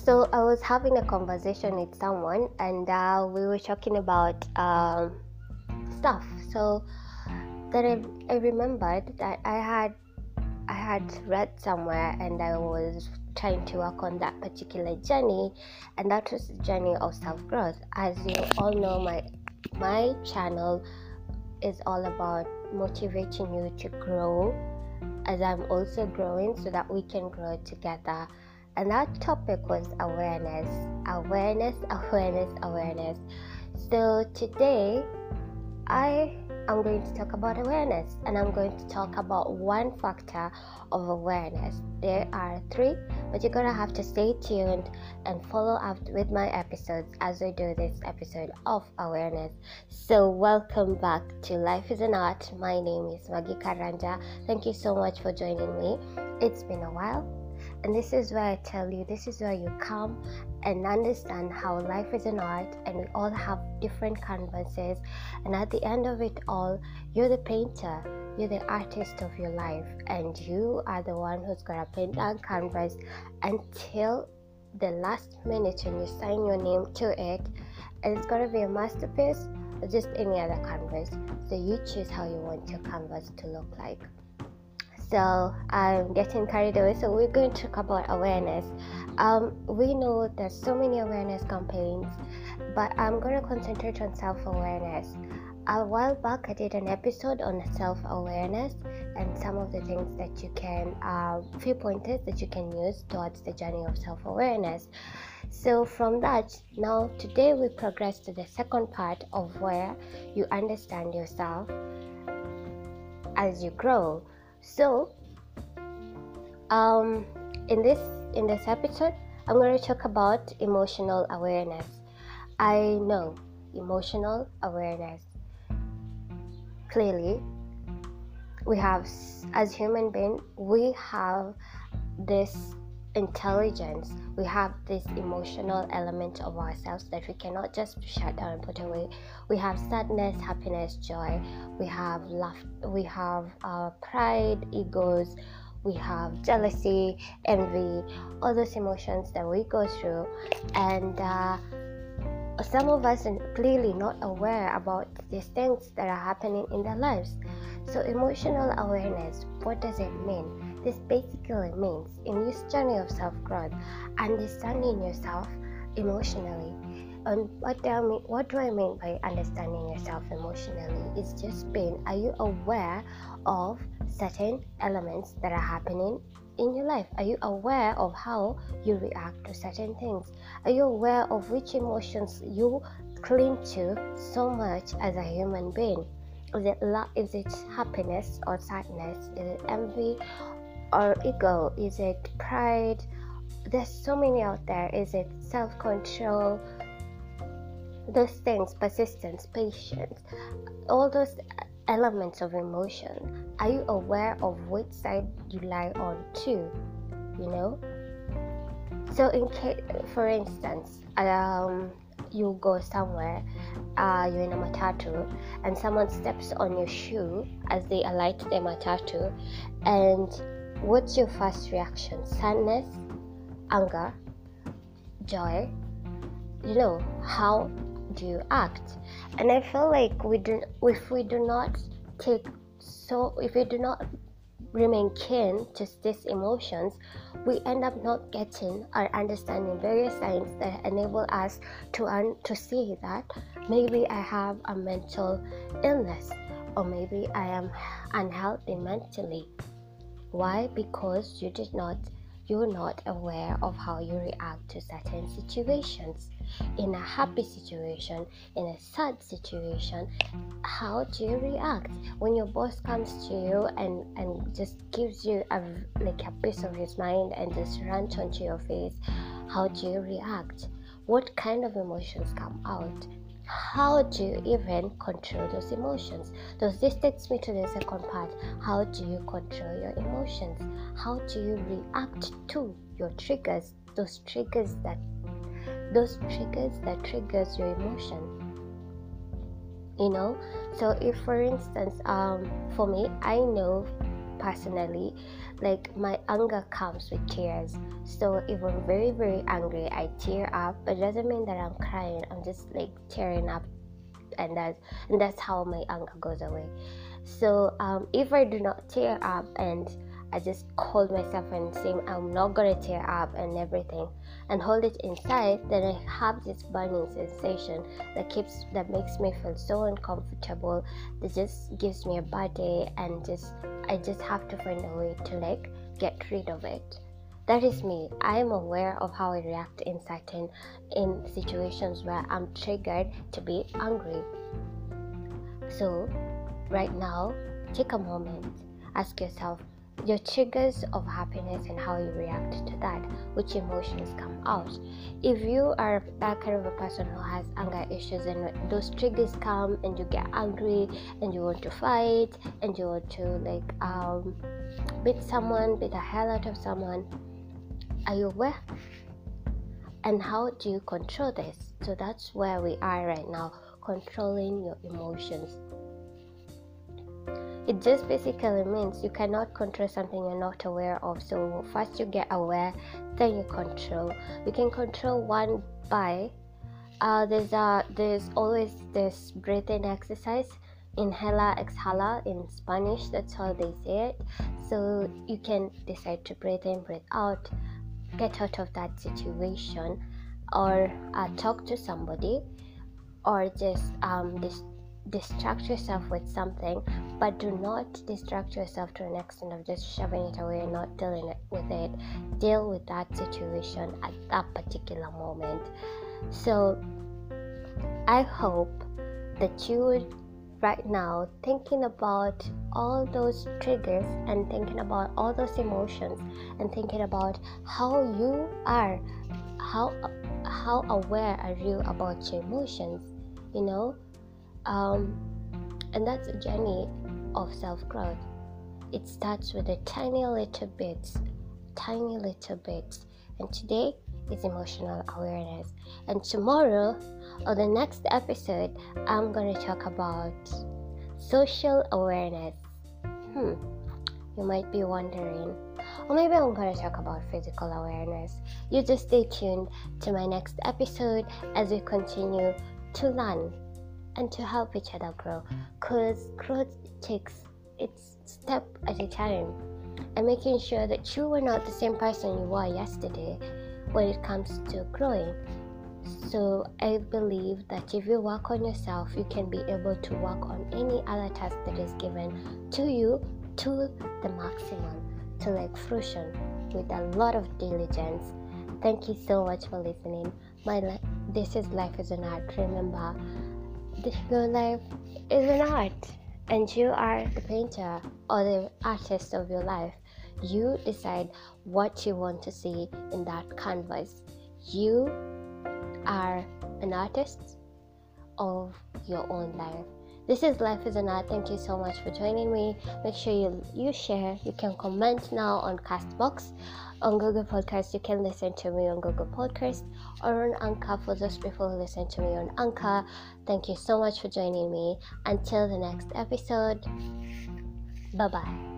So I was having a conversation with someone, and we were talking about stuff. So then I remembered that I had read somewhere, and I was trying to work on that particular journey, and that was the journey of self-growth. As you all know, my channel is all about motivating you to grow, as I'm also growing, so that we can grow together. And that topic was awareness. So today I am going to talk about awareness, and I'm going to talk about one factor of awareness. There are three, but you're gonna have to stay tuned and follow up with my episodes as we do this episode of awareness. So welcome back to Life is an Art. My name is Maggie Karanja. Thank you so much for joining me. It's been a while, and this is where I tell you, this is where you come and understand how life is an art, and we all have different canvases, and at the end of it all, you're the painter, you're the artist of your life, and you are the one who's gonna paint that canvas until the last minute when you sign your name to it, and it's gonna be a masterpiece or just any other canvas. So you choose how you want your canvas to look like. So I'm getting carried away. So we're going to talk about awareness. We know there's so many awareness campaigns, but I'm going to concentrate on self-awareness. A while back, I did an episode on self-awareness and some of the things that you can, few pointers that you can use towards the journey of self-awareness. So from that, now today we progress to the second part of where you understand yourself as you grow. So, in this episode, I'm going to talk about emotional awareness. I know emotional awareness. Clearly, we have, as human beings, we have this intelligence. We have this emotional element of ourselves that we cannot just shut down and put away. We have sadness, happiness, joy. We have laughter. We have pride, egos. We have jealousy, envy, all those emotions that we go through, and some of us are clearly not aware about these things that are happening in their lives. So emotional awareness, what does it mean? This basically means, in this journey of self-growth, understanding yourself emotionally. And what do I mean by understanding yourself emotionally? It's just being, are you aware of certain elements that are happening in your life? Are you aware of how you react to certain things? Are you aware of which emotions you cling to so much as a human being? Is it happiness or sadness? Is it envy or ego? Is it pride? There's so many out there. Is it self-control? Those things, persistence, patience, all those elements of emotion. Are you aware of which side you lie on too? You know? So for instance, you go somewhere, you're in a matatu, and someone steps on your shoe as they alight their matatu, and what's your first reaction? Sadness, anger, joy? You know, how do you act? And I feel like if we do not remain keen to these emotions, we end up not getting or understanding various signs that enable us to see that maybe I have a mental illness, or maybe I am unhealthy mentally. Why? Because you're not aware of how you react to certain situations. In a happy situation, in a sad situation, how do you react? When your boss comes to you and just gives you a piece of his mind and just rants onto your face, how do you react? What kind of emotions come out? How do you even control those emotions? This takes me to the second part. How do you control your emotions? How do you react to your triggers? Those triggers that triggers your emotion. You know? So if, for instance, for me, I know personally, like my anger comes with tears. So if I'm very, very angry, I tear up, but it doesn't mean that I'm crying. I'm just like tearing up, and that's how my anger goes away. So if I do not tear up and I just hold myself and say I'm not gonna tear up and everything, and hold it inside, then I have this burning sensation that makes me feel so uncomfortable, that just gives me a bad day, and I just have to find a way to like get rid of it. That is me. I am aware of how I react in situations where I'm triggered to be angry. So right now, take a moment, ask yourself your triggers of happiness and how you react to that, which emotions come out. If you are that kind of a person who has anger issues and those triggers come and you get angry and you want to fight and you want to like beat the hell out of someone, are you aware? And how do you control this? So that's where we are right now, controlling your emotions. It just basically means you cannot control something you're not aware of. So first you get aware, then you control. You can control one by there's always this breathing exercise, inhala, exhala in Spanish. That's how they say it. So you can decide to breathe in, breathe out, get out of that situation, or talk to somebody, or just distract yourself with something, but do not distract yourself to an extent of just shoving it away and not dealing with it. Deal with that situation at that particular moment. So I hope that you would right now thinking about all those triggers and thinking about all those emotions and thinking about how you are, how aware are you about your emotions, and that's a journey of self-growth. It starts with the tiny little bits, and today is emotional awareness, and tomorrow or the next episode I'm going to talk about social awareness. You might be wondering, or maybe I'm going to talk about physical awareness. You just stay tuned to my next episode as we continue to learn and to help each other grow, because growth takes its step at a time, and making sure that you are not the same person you were yesterday when it comes to growing. So I believe that if you work on yourself, you can be able to work on any other task that is given to you to the maximum, to like fruition, with a lot of diligence. Thank you so much for listening. This is Life is an Art. Remember, your life is an art, and you are the painter or the artist of your life. You decide what you want to see in that canvas. You are an artist of your own life. This is Life is an Art. Thank you so much for joining me. Make sure you share. You can comment now on Castbox. On Google Podcasts, you can listen to me on Google Podcasts, or on Anchor for those people who listen to me on Anchor. Thank you so much for joining me. Until the next episode, bye-bye.